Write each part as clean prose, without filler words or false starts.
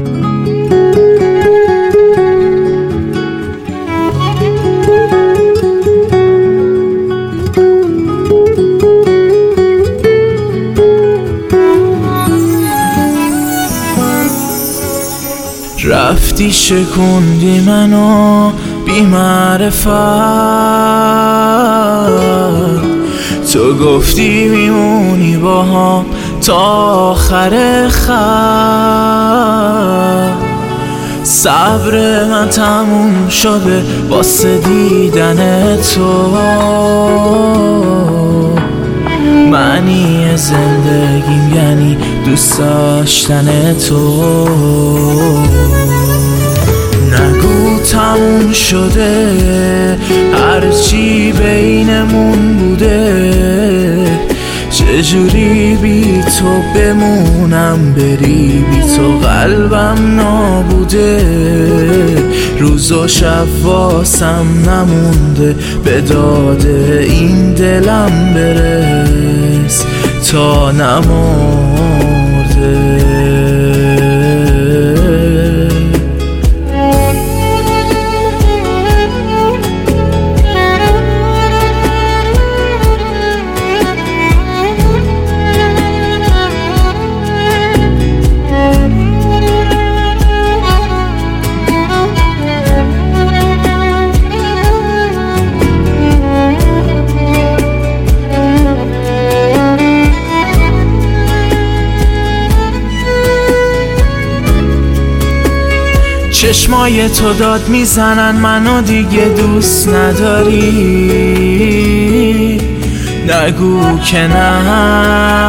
رفتی شکوندی منو بی معرفت، تو گفتی میمونی با هم تا آخر خط. صبر من تموم شده واسه دیدن تو، معنی زندگیم یعنی دوست داشتن تو. نگو تموم شده هرچی بینمون بوده، چجوری بی تو بمونم بری بی تو قلبم نابوده. روز و شب واسم نمونده به داده این دلم برس تا نمرده. چشمای تو داد میزنن منو دیگه دوست نداری، نگو که نه.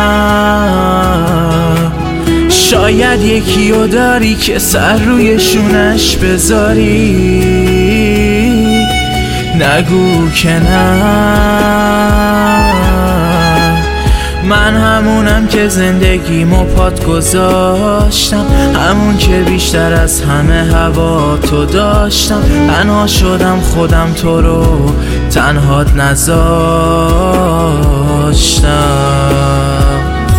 شاید یکیو داری که سر روی شونش بذاری، نگو که نه. من همونم که زندگیمو پات گذاشتم، همون که بیشتر از همه هوا تو داشتم. تنها شدم خودم تو رو تنهات نذاشتم.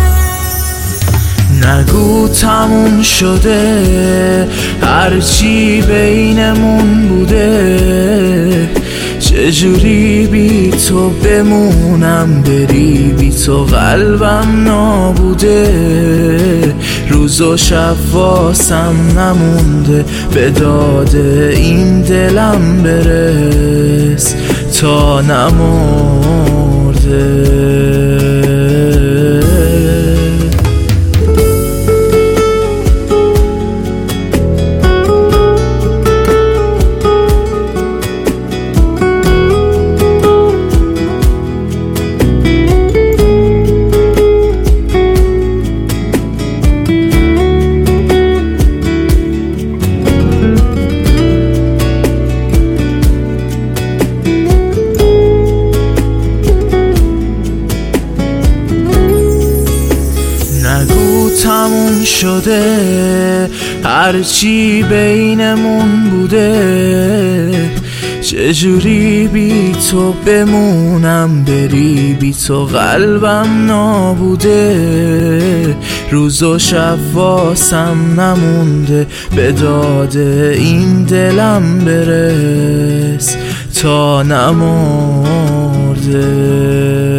نگو تموم شده هرچی بینمون بوده، چجوری بی تو بمونم بری بی تو قلبم نابوده. روز و شب واسم نمونده به داده این دلم برس تا نمرده. نگو تموم شده هرچی بینمون بوده، چجوری بی تو بمونم بری بی تو قلبم نابوده. روز و شب واسم نمونده به داده این دلم برس تا نمرده.